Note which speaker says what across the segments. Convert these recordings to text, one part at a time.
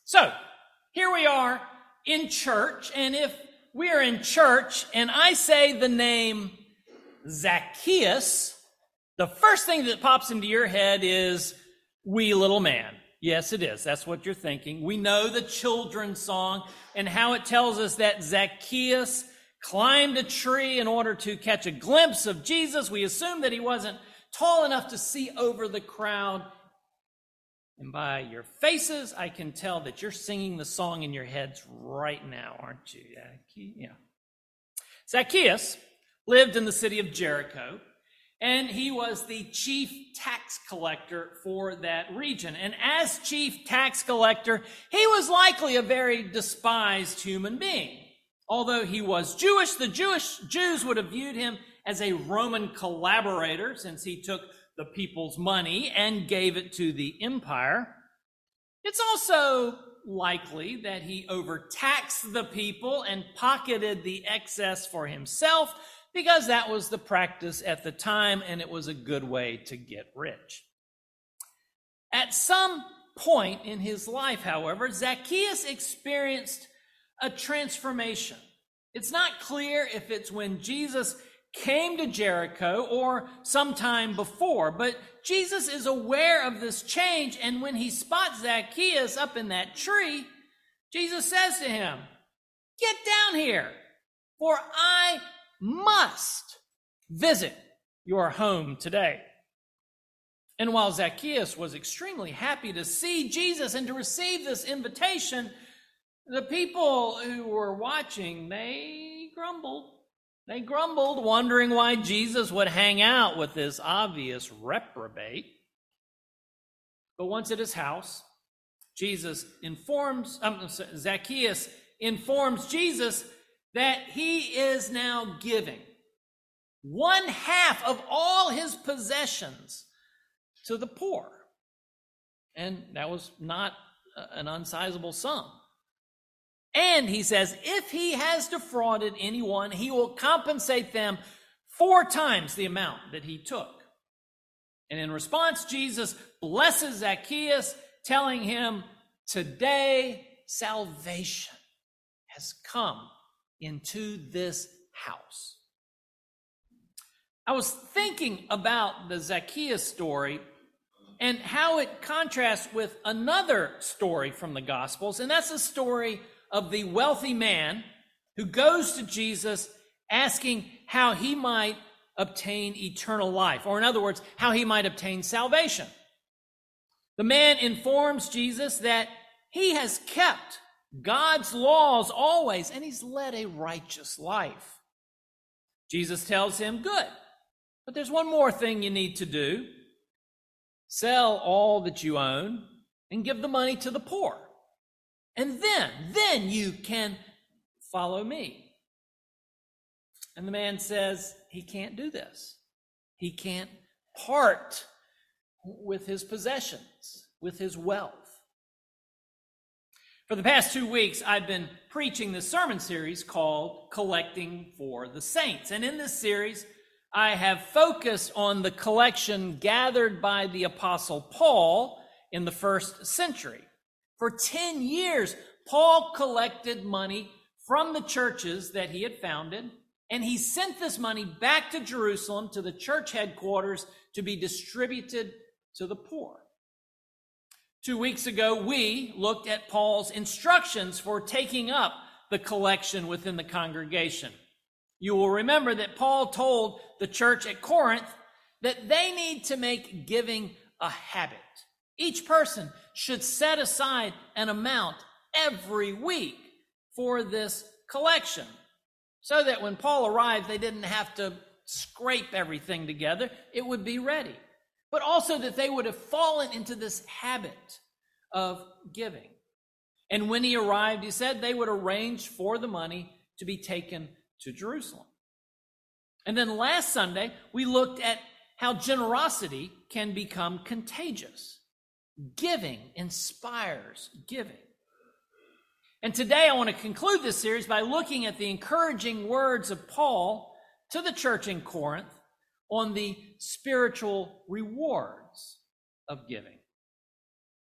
Speaker 1: So, here we are in church, and if we are in church and I say the name Zacchaeus, the first thing that pops into your head is wee little man. Yes, it is. That's what you're thinking. We know the children's song and how it tells us that Zacchaeus climbed a tree in order to catch a glimpse of Jesus. We assume that he wasn't tall enough to see over the crowd. And by your faces, I can tell that you're singing the song in your heads right now, aren't you? Yeah. Zacchaeus lived in the city of Jericho, and he was the chief tax collector for that region. And as chief tax collector, he was likely a very despised human being. Although he was Jewish, the Jews would have viewed him as a Roman collaborator, since he took the people's money and gave it to the empire. It's also likely that he overtaxed the people and pocketed the excess for himself, because that was the practice at the time, and it was a good way to get rich. At some point in his life, however, Zacchaeus experienced a transformation. It's not clear if it's when Jesus came to Jericho or sometime before, but Jesus is aware of this change, and when he spots Zacchaeus up in that tree, Jesus says to him, "Get down here, for I must visit your home today." And while Zacchaeus was extremely happy to see Jesus and to receive this invitation, the people who were watching, they grumbled. They grumbled, wondering why Jesus would hang out with this obvious reprobate. But once at his house, Zacchaeus informs Jesus that he is now giving 1/2 of all his possessions to the poor. And that was not an unsizable sum. And he says, if he has defrauded anyone, he will compensate them 4 times the amount that he took. And in response, Jesus blesses Zacchaeus, telling him, today salvation has come into this house. I was thinking about the Zacchaeus story and how it contrasts with another story from the Gospels, and that's the story of the wealthy man who goes to Jesus asking how he might obtain eternal life, or in other words, how he might obtain salvation. The man informs Jesus that he has kept God's laws always, and he's led a righteous life. Jesus tells him, good, but there's one more thing you need to do. Sell all that you own and give the money to the poor. And then you can follow me. And the man says he can't do this. He can't part with his possessions, with his wealth. For the past 2 weeks, I've been preaching this sermon series called Collecting for the Saints. And in this series, I have focused on the collection gathered by the Apostle Paul in the first century. For 10 years, Paul collected money from the churches that he had founded, and he sent this money back to Jerusalem, to the church headquarters, to be distributed to the poor. 2 weeks ago, we looked at Paul's instructions for taking up the collection within the congregation. You will remember that Paul told the church at Corinth that they need to make giving a habit. Each person should set aside an amount every week for this collection, so that when Paul arrived, they didn't have to scrape everything together. It would be ready. But also that they would have fallen into this habit of giving. And when he arrived, he said they would arrange for the money to be taken to Jerusalem. And then last Sunday, we looked at how generosity can become contagious. Giving inspires giving. And today I want to conclude this series by looking at the encouraging words of Paul to the church in Corinth on the spiritual rewards of giving.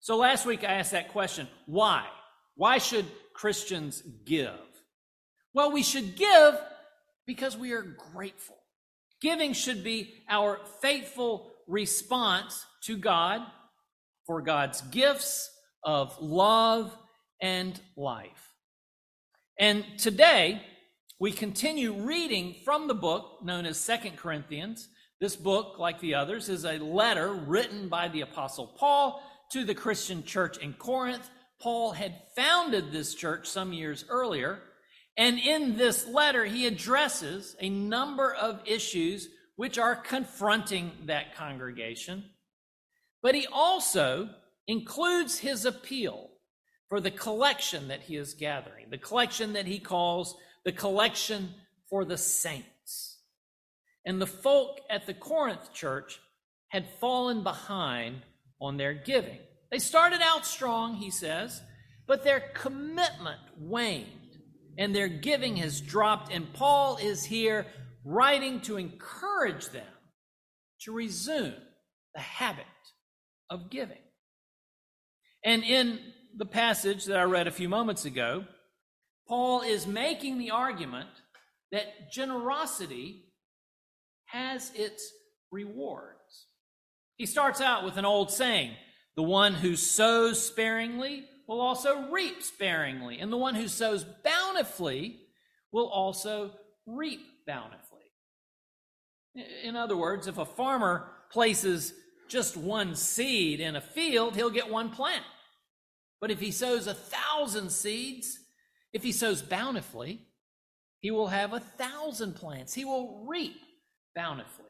Speaker 1: So last week I asked that question, why? Why should Christians give? Well, we should give because we are grateful. Giving should be our faithful response to God for God's gifts of love and life. And today, we continue reading from the book known as 2 Corinthians. This book, like the others, is a letter written by the Apostle Paul to the Christian church in Corinth. Paul had founded this church some years earlier, and in this letter, he addresses a number of issues which are confronting that congregation. But he also includes his appeal for the collection that he is gathering, the collection that he calls the collection for the saints. And the folk at the Corinth church had fallen behind on their giving. They started out strong, he says, but their commitment waned and their giving has dropped. And Paul is here writing to encourage them to resume the habit of giving. And in the passage that I read a few moments ago, Paul is making the argument that generosity has its rewards. He starts out with an old saying, the one who sows sparingly will also reap sparingly, and the one who sows bountifully will also reap bountifully. In other words, if a farmer places just one seed in a field, he'll get one plant. But if he sows 1,000 seeds, if he sows bountifully, he will have 1,000 plants. He will reap bountifully.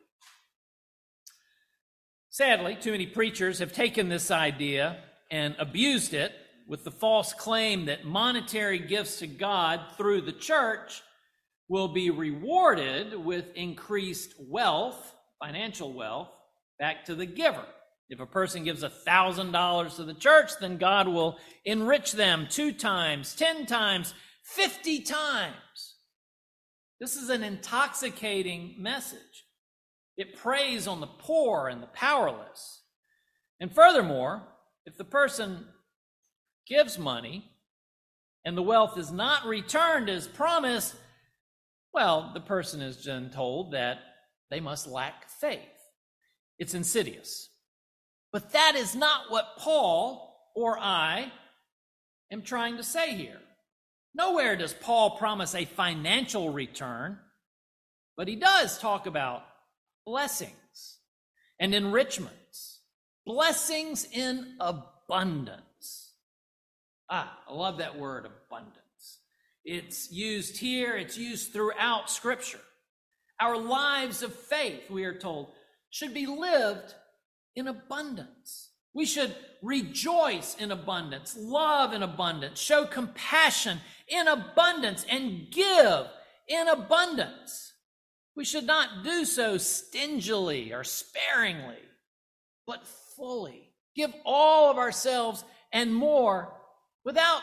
Speaker 1: Sadly, too many preachers have taken this idea and abused it with the false claim that monetary gifts to God through the church will be rewarded with increased wealth, financial wealth, back to the giver. If a person gives $1,000 to the church, then God will enrich them 2 times, 10 times, 50 times. This is an intoxicating message. It preys on the poor and the powerless. And furthermore, if the person gives money and the wealth is not returned as promised, well, the person is then told that they must lack faith. It's insidious. But that is not what Paul or I am trying to say here. Nowhere does Paul promise a financial return, but he does talk about blessings and enrichments, blessings in abundance. I love that word, abundance. It's used here, it's used throughout Scripture. Our lives of faith, we are told, should be lived in abundance. We should rejoice in abundance, love in abundance, show compassion in abundance, and give in abundance. We should not do so stingily or sparingly, but fully. Give all of ourselves and more without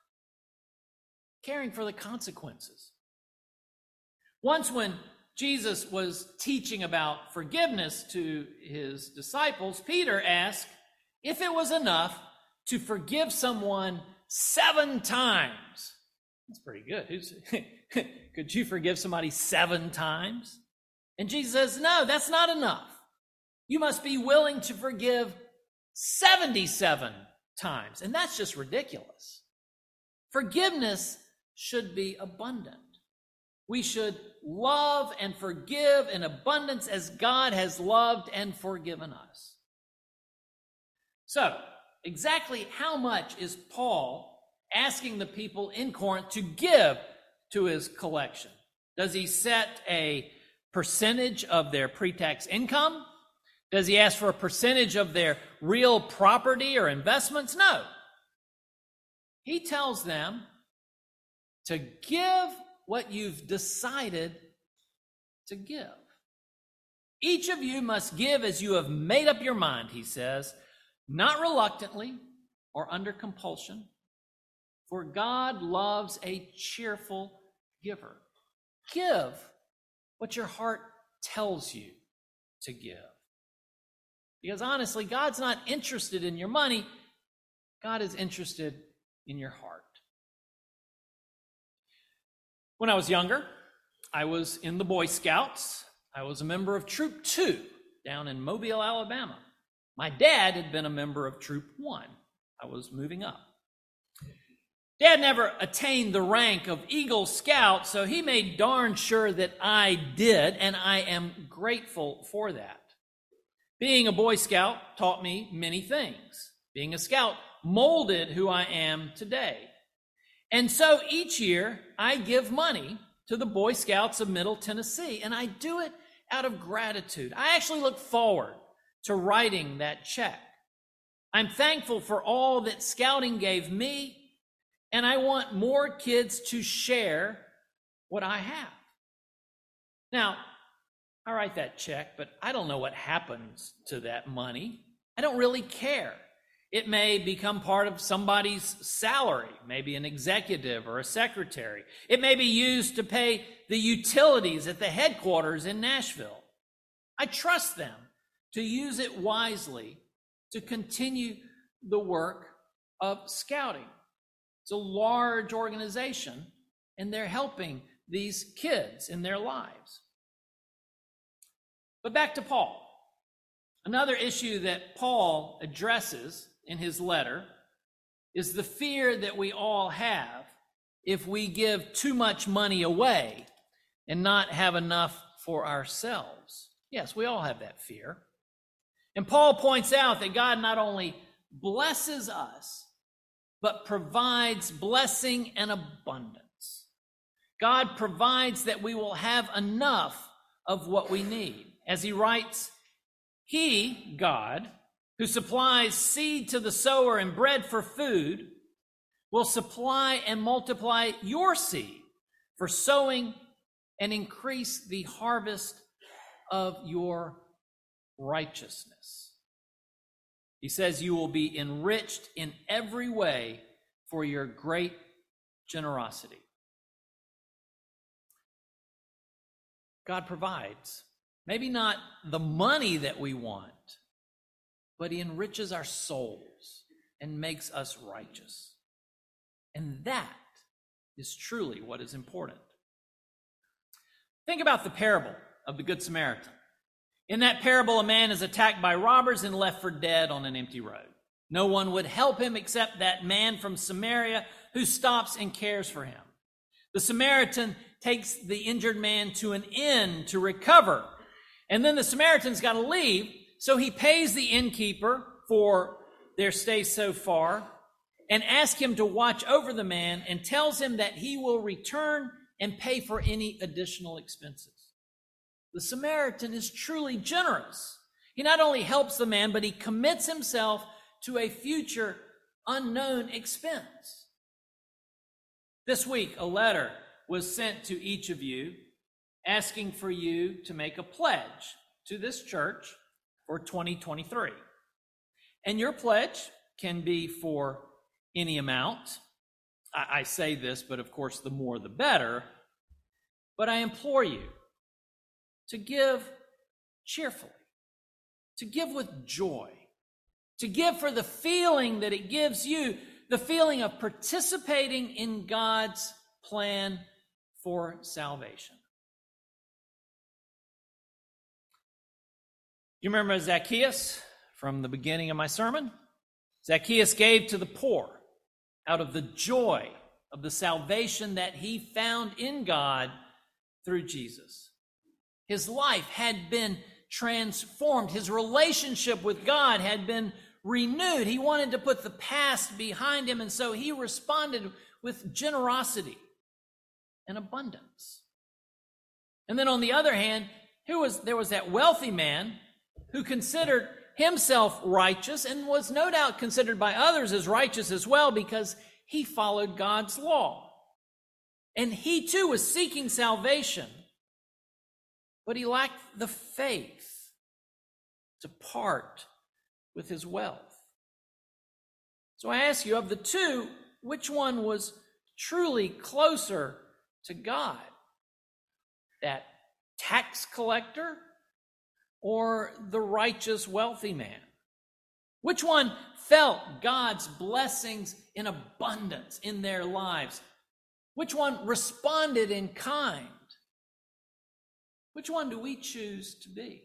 Speaker 1: caring for the consequences. Once when Jesus was teaching about forgiveness to his disciples, Peter asked if it was enough to forgive someone 7 times. That's pretty good. Could you forgive somebody 7 times? And Jesus says, no, that's not enough. You must be willing to forgive 77 times. And that's just ridiculous. Forgiveness should be abundant. We should love and forgive in abundance as God has loved and forgiven us. So, exactly how much is Paul asking the people in Corinth to give to his collection? Does he set a percentage of their pre-tax income? Does he ask for a percentage of their real property or investments? No. He tells them to give what you've decided to give. Each of you must give as you have made up your mind, he says, not reluctantly or under compulsion, for God loves a cheerful giver. Give what your heart tells you to give. Because honestly, God's not interested in your money. God is interested in your heart. When I was younger, I was in the Boy Scouts. I was a member of Troop 2 down in Mobile, Alabama. My dad had been a member of Troop 1. I was moving up. Dad never attained the rank of Eagle Scout, so he made darn sure that I did, and I am grateful for that. Being a Boy Scout taught me many things. Being a Scout molded who I am today. And so each year, I give money to the Boy Scouts of Middle Tennessee, and I do it out of gratitude. I actually look forward to writing that check. I'm thankful for all that Scouting gave me, and I want more kids to share what I have. Now, I write that check, but I don't know what happens to that money. I don't really care. It may become part of somebody's salary, maybe an executive or a secretary. It may be used to pay the utilities at the headquarters in Nashville. I trust them to use it wisely to continue the work of Scouting. It's a large organization, and they're helping these kids in their lives. But back to Paul. Another issue that Paul addresses in his letter is the fear that we all have if we give too much money away and not have enough for ourselves. Yes, we all have that fear. And Paul points out that God not only blesses us, but provides blessing and abundance. God provides that we will have enough of what we need. As he writes, He, God, who supplies seed to the sower and bread for food, will supply and multiply your seed for sowing and increase the harvest of your righteousness. He says you will be enriched in every way for your great generosity. God provides, maybe not the money that we want, but he enriches our souls and makes us righteous. And that is truly what is important. Think about the parable of the Good Samaritan. In that parable, a man is attacked by robbers and left for dead on an empty road. No one would help him except that man from Samaria who stops and cares for him. The Samaritan takes the injured man to an inn to recover. And then the Samaritan's got to leave, so he pays the innkeeper for their stay so far and asks him to watch over the man and tells him that he will return and pay for any additional expenses. The Samaritan is truly generous. He not only helps the man, but he commits himself to a future unknown expense. This week, a letter was sent to each of you asking for you to make a pledge to this church for 2023. And your pledge can be for any amount. I say this, but of course, the more the better. But I implore you to give cheerfully, to give with joy, to give for the feeling that it gives you, the feeling of participating in God's plan for salvation. You remember Zacchaeus from the beginning of my sermon? Zacchaeus gave to the poor out of the joy of the salvation that he found in God through Jesus. His life had been transformed. His relationship with God had been renewed. He wanted to put the past behind him, and so he responded with generosity and abundance. And then on the other hand, there was that wealthy man who considered himself righteous and was no doubt considered by others as righteous as well because he followed God's law. And he too was seeking salvation, but he lacked the faith to part with his wealth. So I ask you, of the two, which one was truly closer to God? That tax collector or the righteous wealthy man? Which one felt God's blessings in abundance in their lives? Which one responded in kind? Which one do we choose to be?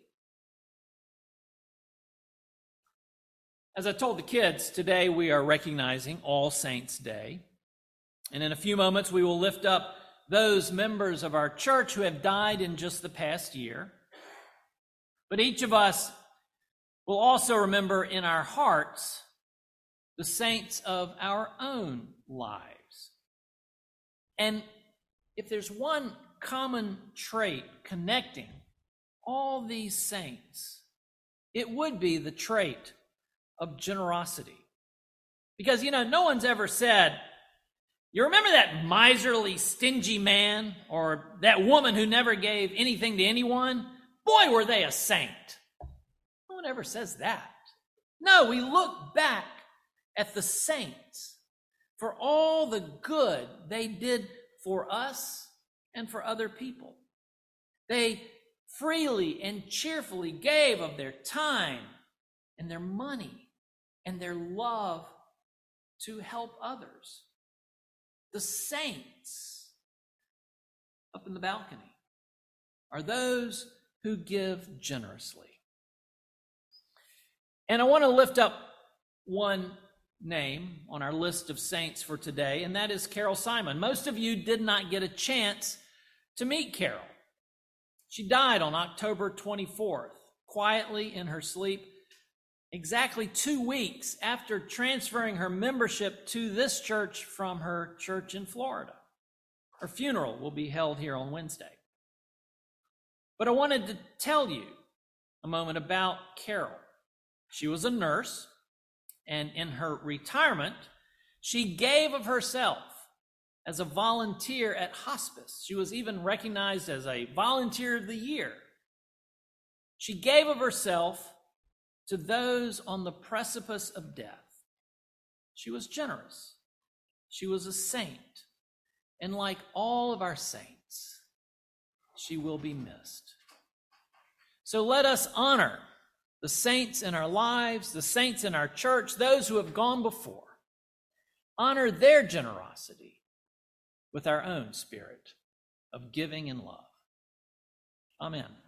Speaker 1: As I told the kids, today we are recognizing All Saints' Day. And in a few moments, we will lift up those members of our church who have died in just the past year. But each of us will also remember in our hearts the saints of our own lives. And if there's one common trait connecting all these saints, it would be the trait of generosity. Because, no one's ever said, you remember that miserly, stingy man or that woman who never gave anything to anyone? Boy, were they a saint. No one ever says that. No, we look back at the saints for all the good they did for us and for other people. They freely and cheerfully gave of their time and their money and their love to help others. The saints up in the balcony are those who give generously. And I want to lift up one name on our list of saints for today, and that is Carol Simon. Most of you did not get a chance to meet Carol. She died on October 24th, quietly in her sleep, exactly 2 weeks after transferring her membership to this church from her church in Florida. Her funeral will be held here on Wednesday. But I wanted to tell you a moment about Carol. She was a nurse, and in her retirement, she gave of herself as a volunteer at hospice. She was even recognized as a volunteer of the year. She gave of herself to those on the precipice of death. She was generous. She was a saint. And like all of our saints, she will be missed. So let us honor the saints in our lives, the saints in our church, those who have gone before. Honor their generosity with our own spirit of giving and love. Amen.